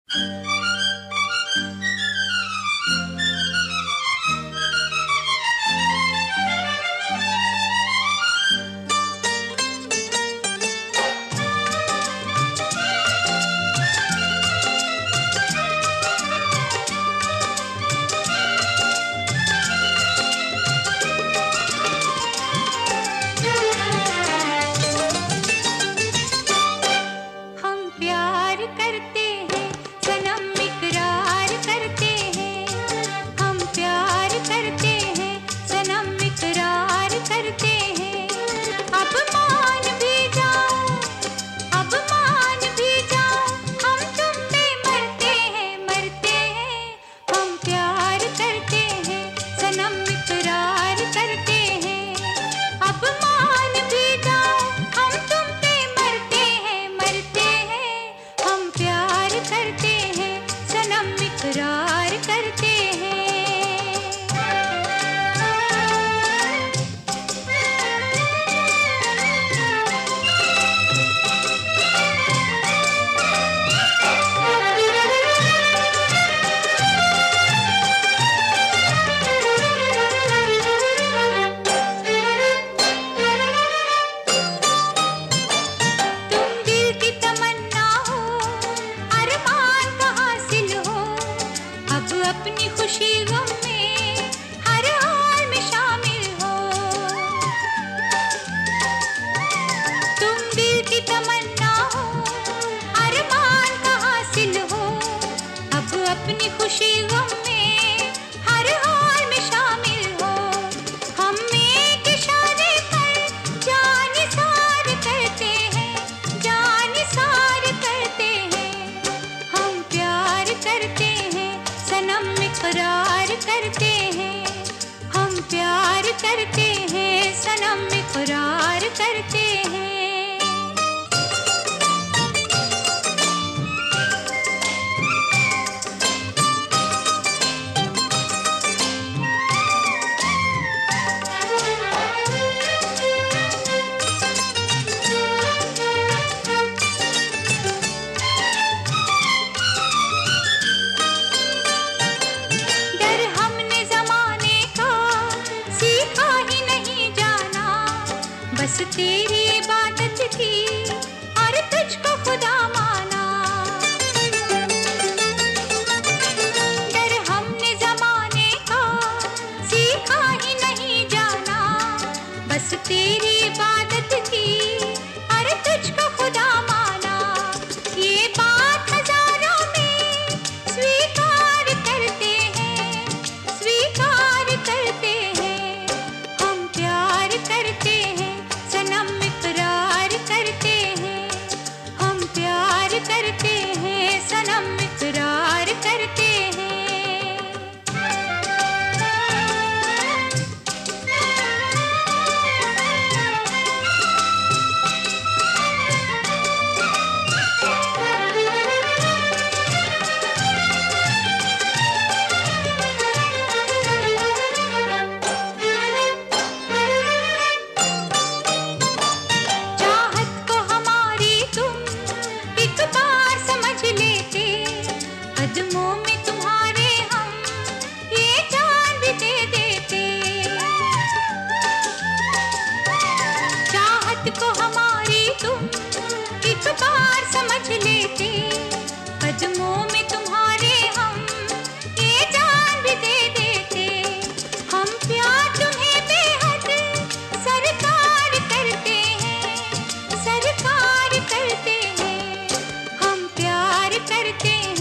बस तेरी इबादत की और तुझको खुदा माना। डर हमने जमाने का सीखा ही नहीं जाना, बस तेरी इबादत की और तुझको खुदा माना। ये बात हजारों में स्वीकार करते हैं, स्वीकार करते हैं। हम प्यार करते हैं सनम, इकरार करते हैं। हम प्यार करते हैं सनम, इकरार करते हैं। कदमों में तुम्हारे हम ये जान भी दे देते, चाहत को हमारी तुम एक बार समझ लेते। कदमों में तुम्हारे हम ये जान भी दे देते। हम प्यार तुम्हें बेहद सरकार करते हैं, सरकार करते हैं। हम प्यार करते हैं